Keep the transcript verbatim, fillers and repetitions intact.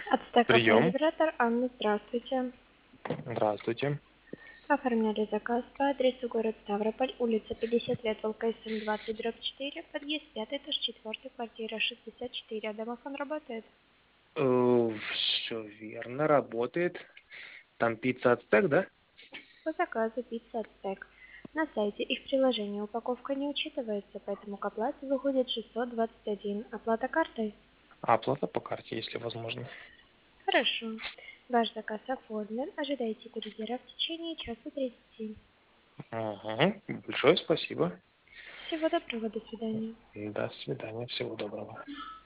Ацтек кафе Прием. «Вибратор». Анна, здравствуйте. Здравствуйте. Оформляли заказ по адресу город Ставрополь, улица пятьдесят лет, ВЛКСМ двадцать, дробь четыре, подъезд пятый, этаж четвертый, квартира шестьдесят четыре. А домофон работает? Все верно, работает. Там пицца Ацтек, да? По заказу пицца «Ацтек». На сайте и в приложении упаковка не учитывается, поэтому к оплате выходит шестьсот двадцать один. Оплата картой? А оплата по карте, если возможно. Хорошо. Ваш заказ оформлен. Ожидайте курьера в течение часа тридцати. Ага, большое спасибо. Всего доброго, до свидания. До свидания, всего доброго.